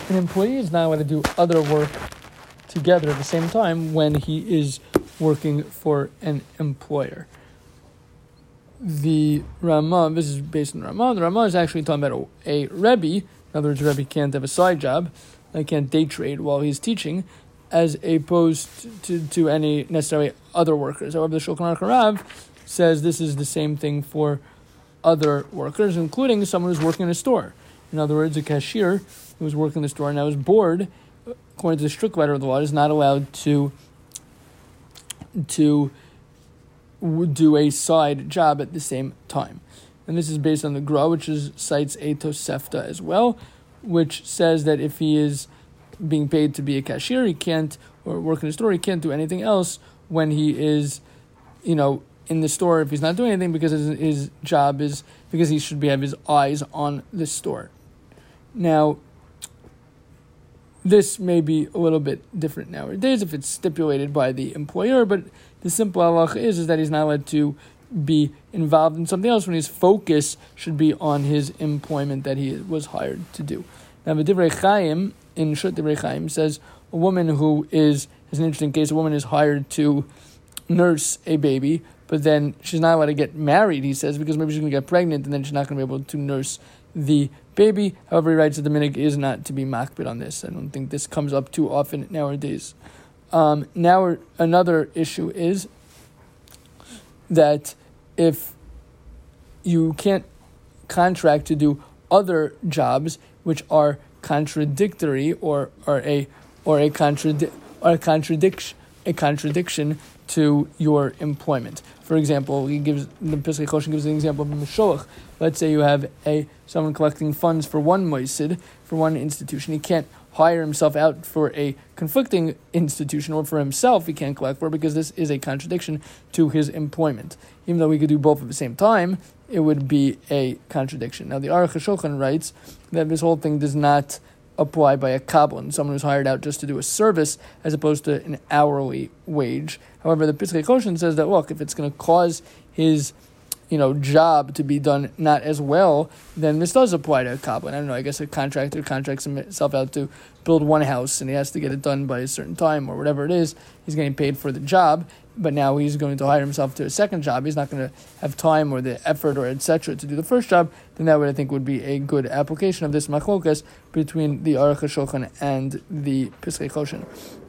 an employee is not allowed to do other work together at the same time when he is working for an employer. The Ramah, this is based on Ramah. The Ramah is actually talking about a Rebbe. In other words, a Rebbe can't have a side job, he can't day trade while he's teaching, as opposed to any necessarily other workers. However, the Shulchan Aruch Harav says this is the same thing for other workers, including someone who's working in a store. In other words, a cashier who's working in the store and now is bored, according to the strict letter of the law, is not allowed to do a side job at the same time. And this is based on the Gra, which cites a Tosefta as well, which says that if he is being paid to be a cashier, he can't, or work in a store, he can't do anything else when he is, in the store if he's not doing anything, because his job is, because he should have his eyes on the store. Now, this may be a little bit different nowadays if it's stipulated by the employer, but the simple halacha is that he's not allowed to be involved in something else when his focus should be on his employment that he was hired to do. Now, the Divrei Chaim, in Shut Divrei Chaim, says a woman who is an interesting case, a woman is hired to nurse a baby, but then she's not allowed to get married, he says, because maybe she's going to get pregnant and then she's not going to be able to nurse the baby. However, he writes that the minhag is not to be makbid on this. I don't think this comes up too often nowadays. Now, another issue is that if you can't contract to do other jobs which are contradictory or a contradiction to your employment. For example, the Pesach Choshen gives an example of a Mesholach. Let's say you have someone collecting funds for one moisid, for one institution. He can't hire himself out for a conflicting institution, or for himself he can't collect for, because this is a contradiction to his employment. Even though we could do both at the same time, it would be a contradiction. Now, the Aruch HaShulchan writes that this whole thing does not apply by a kabbalah, someone who's hired out just to do a service as opposed to an hourly wage. However, the Pesach Choshen says that, look, if it's going to cause his job to be done not as well, then this does apply to a kabbalah. I don't know, I guess a contractor contracts himself out to build one house and he has to get it done by a certain time or whatever it is. He's getting paid for the job, but now he's going to hire himself to a second job. He's not going to have time or the effort or etc. to do the first job. Then that would, I think, would be a good application of this machlokas between the Aruch HaShulchan and the Pesach Choshen.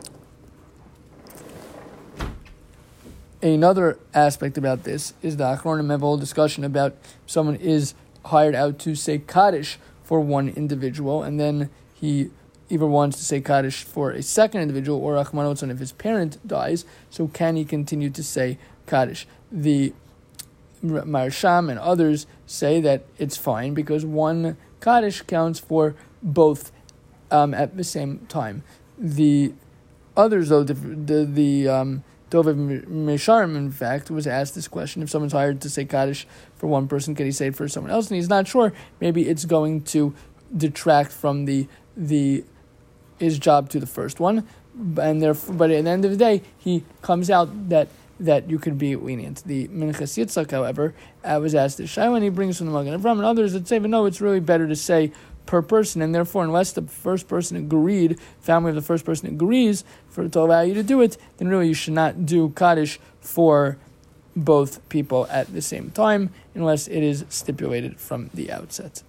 Another aspect about this is the Achronim have a whole discussion about someone is hired out to say Kaddish for one individual, and then he either wants to say Kaddish for a second individual, or Rachmana litzlan if his parent dies, so can he continue to say Kaddish? The Marsham and others say that it's fine because one Kaddish counts for both at the same time. The others, though, the Dovev Mesharim, in fact, was asked this question: if someone's hired to say Kaddish for one person, can he say it for someone else? And he's not sure. Maybe it's going to detract from his job to the first one, but at the end of the day, he comes out that you could be lenient. The Minchas Yitzchak, however, was asked this Shai when he brings from the Magen Avraham, and others that say, but no, it's really better to say per person, and therefore, unless the family of the first person agrees to allow you to do it, then really you should not do Kaddish for both people at the same time, unless it is stipulated from the outset.